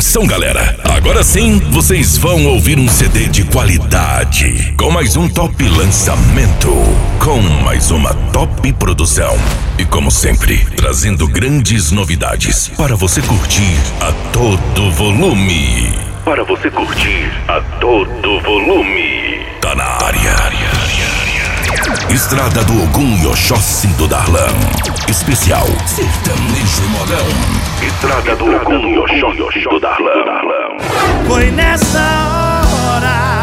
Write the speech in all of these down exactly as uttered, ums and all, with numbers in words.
Atenção, galera! Agora sim, vocês vão ouvir um C D de qualidade, com mais um top lançamento, com mais uma top produção. E como sempre, trazendo grandes novidades para você curtir a todo volume. Para você curtir a todo volume. Tá na área. Estrada do Ogum e Oxóssi do Darlan. Especial Sertanejo Modão. Estrada do Ogum e Oxóssi do Darlan. Foi nessa hora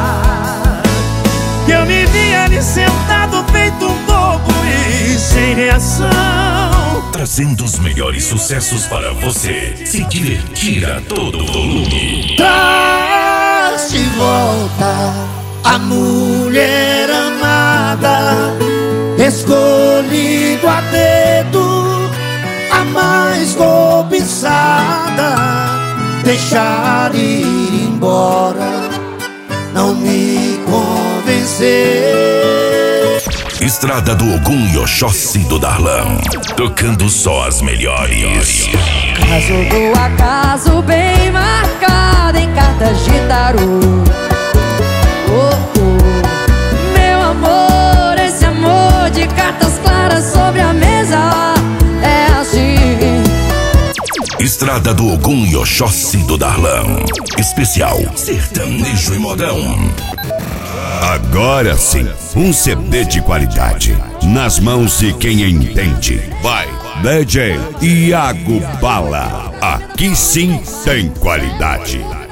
que eu me vi ali sentado feito um bobo e sem reação, trazendo os melhores sucessos para você se divertir a todo volume. Traz de volta a mulher amada, escolhido a dedo, a mais cobiçada. Deixar ir embora não me convencer. Estrada do Ogum e Oxóssi do Darlan, tocando só as melhores. Caso do acaso bem marcado em cartas de tarô. Oh, oh. Meu amor, esse amor de cartas claras sobre a mesa é assim. Estrada do Ogum e Oxóssi do Darlan. Especial Sertanejo e Modão. Agora sim, um C D de qualidade nas mãos de quem entende. Vai, D J Iago Bala. Aqui sim tem qualidade.